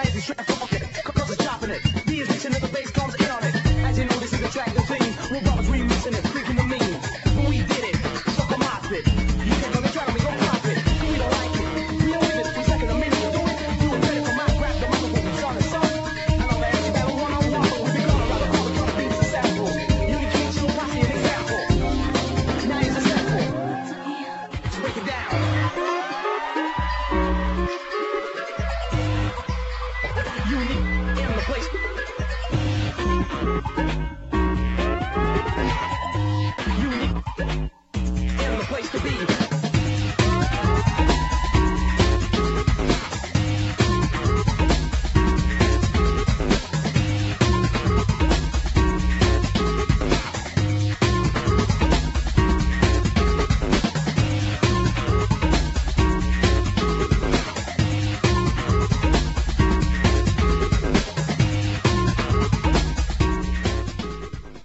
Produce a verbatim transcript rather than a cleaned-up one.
as we strap off it, cause it's dropping it. The addition of the bass comes in on it. As you know, this is a track that's clean. We're brothers remixing it, freaking the mean. When we did it, fuck a mosh pit. You can come and try to make a profit. We don't like it. We don't give it. We second a minute to do it. Do it better for my grab the microphone. We on the song. I know that it's battle one on one, but we be gonna rather call the drum beats a sample. You can keep your posse an example. Now here's a sample. Let's break it down. Unique in the place. Unique.